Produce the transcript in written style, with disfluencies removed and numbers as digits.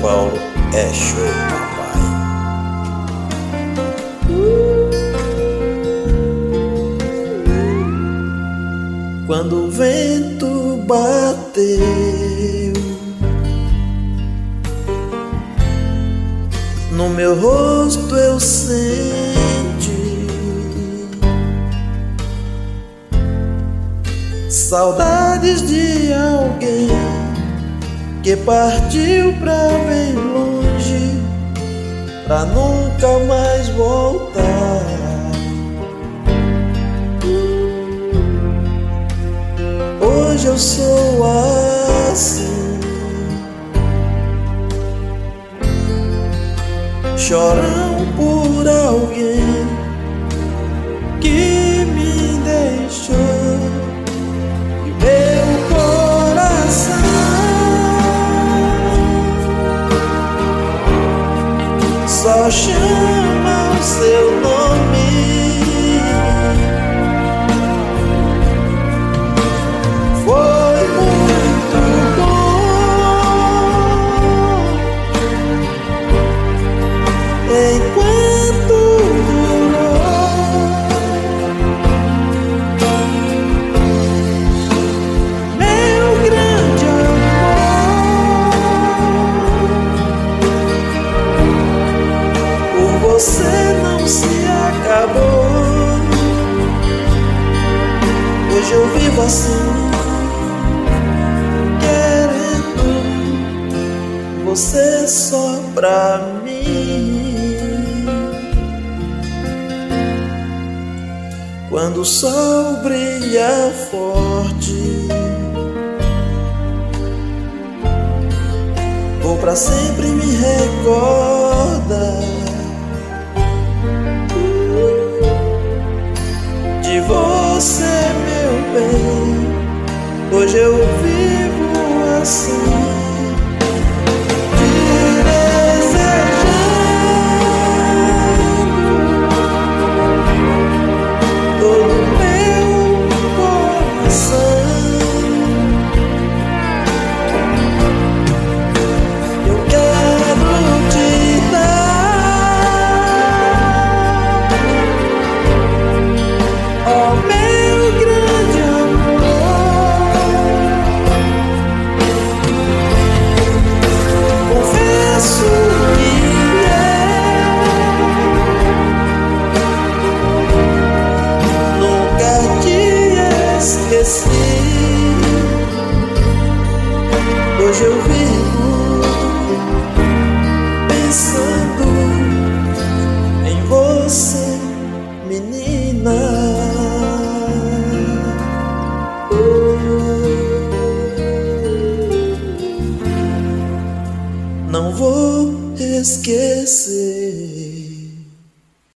Paulo é show, papai. Quando o vento bateu, no meu rosto eu senti saudades de alguém que partiu pra bem longe, pra nunca mais voltar. Hoje eu sou assim, chorando por alguém que me deixou. E meu coração só chama o seu nome. Foi muito bom enquanto durou. Meu grande amor, por você não se acabou. Hoje eu vivo assim, você só pra mim. Quando o sol brilha forte, vou pra sempre me recorda de você, meu bem. Hoje eu vivo assim, hoje eu vivo pensando em você, menina. Não vou esquecer.